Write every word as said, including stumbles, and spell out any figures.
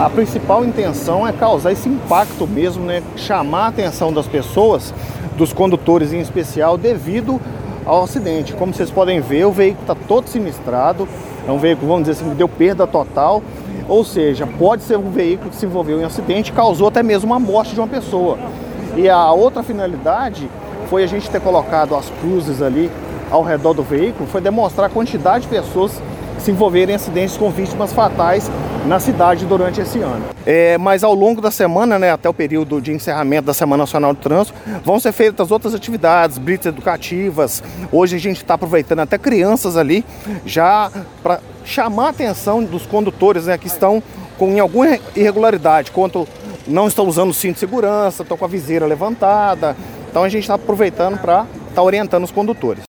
a principal intenção é causar esse impacto mesmo, né? Chamar a atenção das pessoas, dos condutores em especial, devido ao acidente. Como vocês podem ver, o veículo está todo sinistrado, é um veículo, vamos dizer assim, que deu perda total, ou seja, pode ser um veículo que se envolveu em um acidente e causou até mesmo a morte de uma pessoa. E a outra finalidade foi a gente ter colocado as cruzes ali ao redor do veículo, foi demonstrar a quantidade de pessoas que se envolveram em acidentes com vítimas fatais na cidade durante esse ano. É, mas ao longo da semana, né, até o período de encerramento da Semana Nacional do Trânsito, vão ser feitas outras atividades, blitz educativas. Hoje a gente está aproveitando até crianças ali, já para chamar a atenção dos condutores, né, que estão com alguma irregularidade, quanto não estão usando o cinto de segurança, estão com a viseira levantada. Então a gente está aproveitando para estar orientando os condutores.